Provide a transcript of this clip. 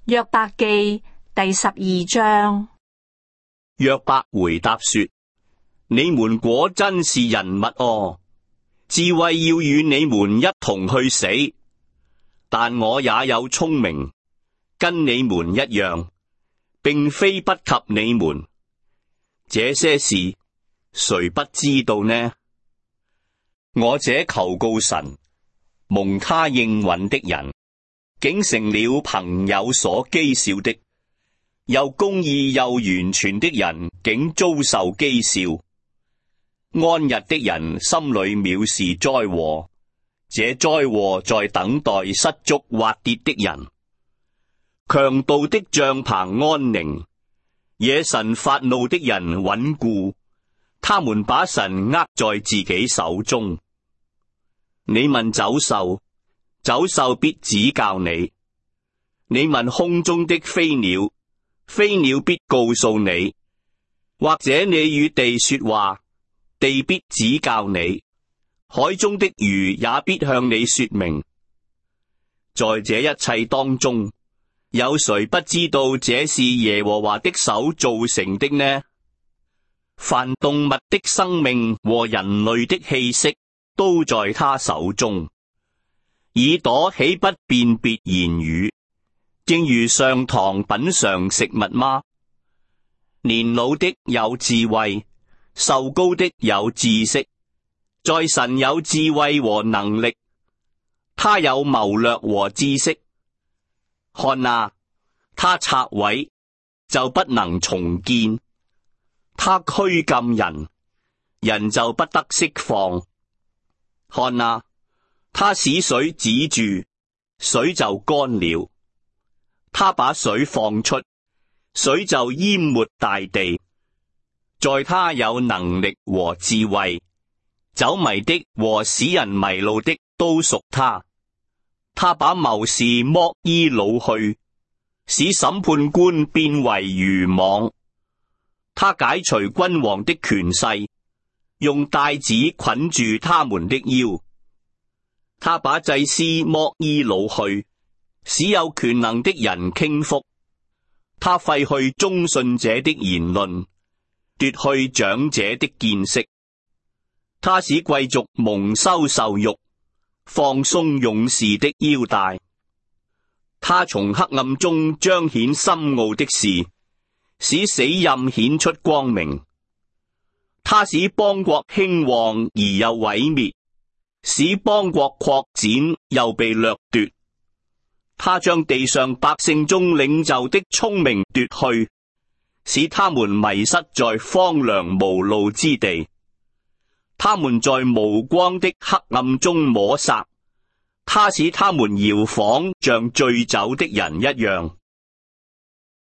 約伯記第12章。 約伯回答說：你們果真是人物哦，智慧要與你們一同去死，但我也有聰明，跟你們一樣，並非不及你們。這些事誰不知道呢？我這求告神，蒙他應允的人，竟成了朋友所譏笑的；又公義又完全的人，竟遭受譏笑。安逸的人心裏藐視災禍，這災禍在等待失足滑跌的人。強盜的帳棚安寧，惹神發怒的人穩固，他們把神握在自己手中。你問走獸，走獸必指教你；你問空中的飛鳥，飛鳥必告訴你；或者你與地說話，地必指教你；海中的魚也必向你說明。在這一切當中，有誰不知道這是耶和華的手造成的呢？凡動物的生命和人類的氣息，都在他手中。耳朵豈不辨別言語，正如上膛品嘗食物嗎？年老的有智慧，壽高的有知識，在神有智慧和能力，他有謀略和知識。看啊，他拆毀，就不能重建；他拘禁人，人就不得釋放。看啊，他使水止住，水就乾了；他把水放出，水就淹沒大地。在他有能力和智慧，走迷的和使人迷路的都屬他。他把謀士剝衣擄去，使審判官變為漁網。他解除君王的權勢，用帶子捆住他們的腰。他把祭司剝衣擄去，使有權能的人傾覆。他廢去忠信者的言論，奪去長者的見識。他使貴族蒙羞受辱，放鬆勇士的腰帶。他從黑暗中彰顯深奧的事，使死蔭顯出光明。他使邦國興旺而又毀滅，使邦國擴展又被掠奪。他將地上百姓中領袖的聰明奪去，使他們迷失在荒涼無路之地。他們在無光的黑暗中摸索，他使他們搖晃，像醉酒的人一樣。